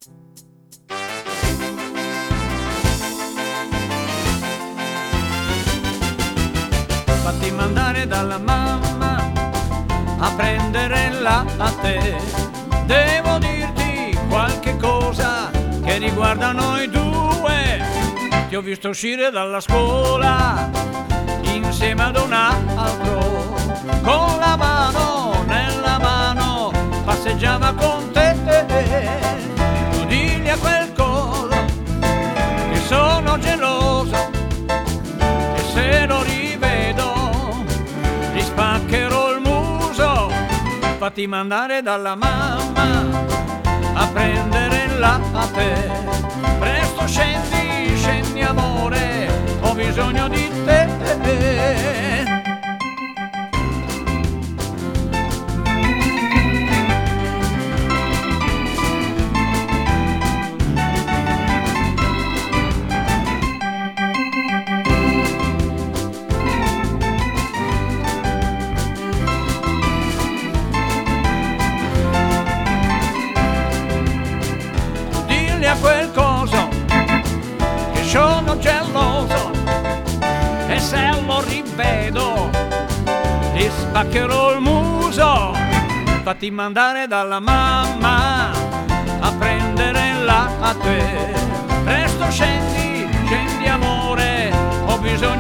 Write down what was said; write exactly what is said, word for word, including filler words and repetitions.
Fatti mandare dalla mamma a prendere il latte. Devo dirti qualche cosa che riguarda noi due. Ti ho visto uscire dalla scuola insieme ad un altro, con la mano nella mano passeggiava con te. Tu digli a quel coso che sono geloso, e se lo rivedo gli spaccherò il muso. Fatti mandare dalla mamma a prendere il latte. Presto scendi, scendi amore, ho bisogno di te. Dilli a quel coso che sono geloso, e se lo rivedo gli spaccherò il muso. Fatti mandare dalla mamma a prendere il latte. Presto scendi, scendi amore, ho bisogno